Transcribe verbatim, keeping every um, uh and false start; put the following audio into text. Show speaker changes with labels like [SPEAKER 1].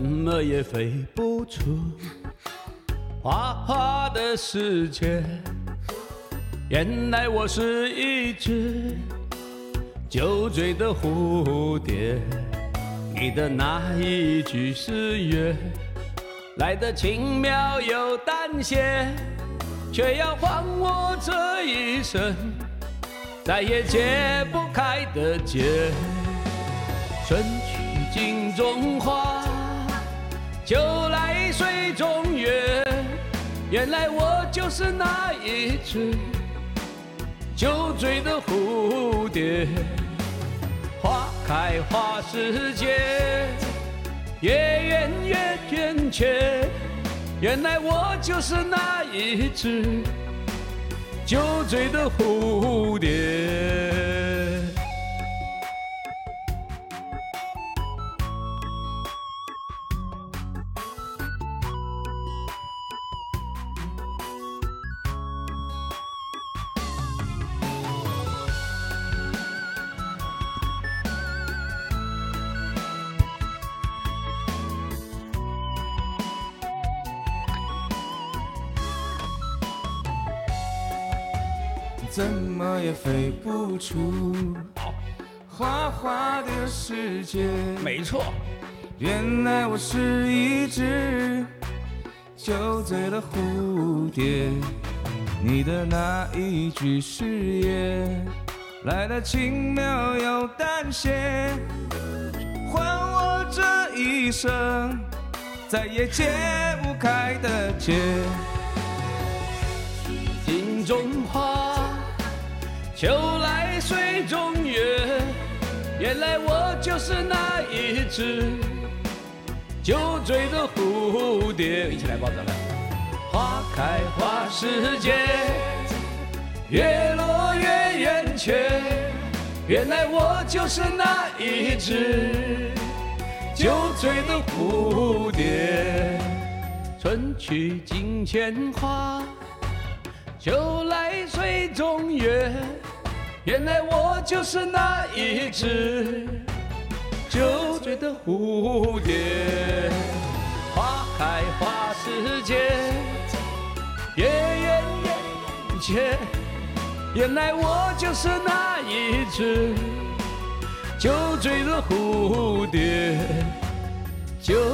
[SPEAKER 1] 么也飞不出花花的世界。原来我是一只酒醉的蝴蝶，你的那一句誓约来得轻描又淡写，却要还我这一生再也解不开的结。春去镜中花，秋来水中月，原来我就是那一只酒醉的蝴蝶。花开花时节，月圆月圆缺，原来我就是那一只酒醉的蝴蝶。
[SPEAKER 2] 怎么也飞不出花花的世界。
[SPEAKER 1] 没错，
[SPEAKER 2] 原来我是一只酒醉的蝴蝶，你的那一句誓言来得轻描又淡写，还我这一生再也解不开的结。
[SPEAKER 1] 镜中花，秋来水中月，原来我就是那一只酒醉的蝴蝶。一起来报赞了。花开花时节，月落月圆缺，原来我就是那一只酒醉的蝴蝶。春去镜前花，秋来水中月，原来我就是那一只酒醉的蝴蝶。花开花时节，月圆圆缺，原来我就是那一只酒醉的蝴蝶。酒